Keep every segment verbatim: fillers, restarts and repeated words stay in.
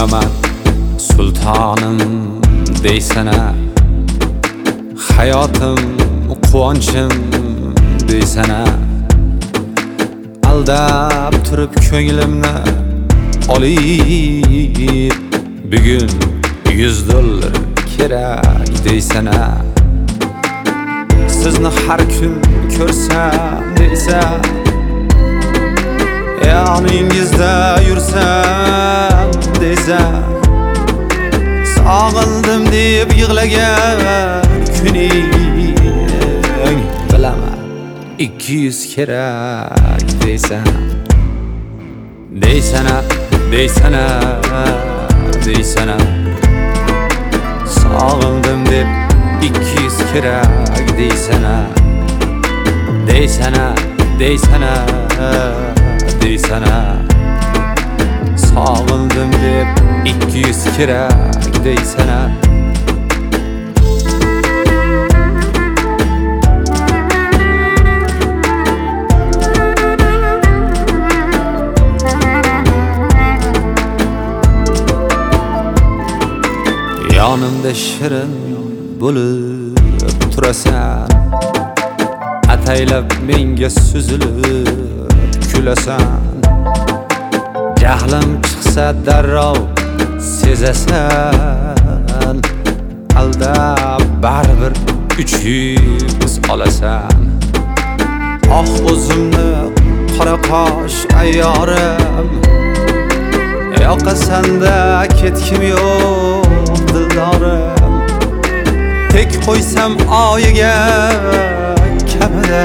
bo'laman sultonim deysana, hayotim quvonchim deysana. Aldab turib ko'nglimni olib, bugun yuz dollar kerak deysana. Sizni har kun ko'rsam deysa, yoningizda yursam deysa, sog'indim deb yig'lagan kuning bilaman ikki yuz kerak deysan. Deysana, deysana, deysana, sog'indim deb ikki yuz kerak deysana. Deysana, deysana, deysana, sog'indim deb ikki yuz kerak deysana. Yonimda shirin bo'lib turasan, ataylab menga suzilib kulasan. Jahlim chiqsa darrov sezasan, aldab baribir uch yuz olasan. Oh o'zimni qora qosh ayyorim, yoqasanda ketkim yo'q dildorim. Tek qo'ysam oyiga kamida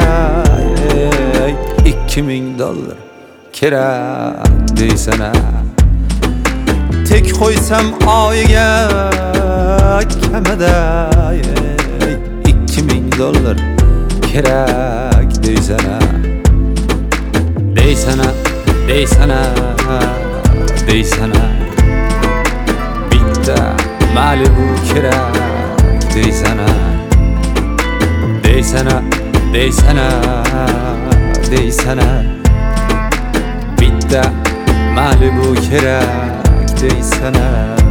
ikki ming dollar kerak deysana. Tek qo'ysam oyiga kamida ikki ming dollar kerak deysana. Deysana, deysana, deysana, bitta Malibu kerak deysana. Deysana, deysana, deysana, bitta Malibu kerak deysana.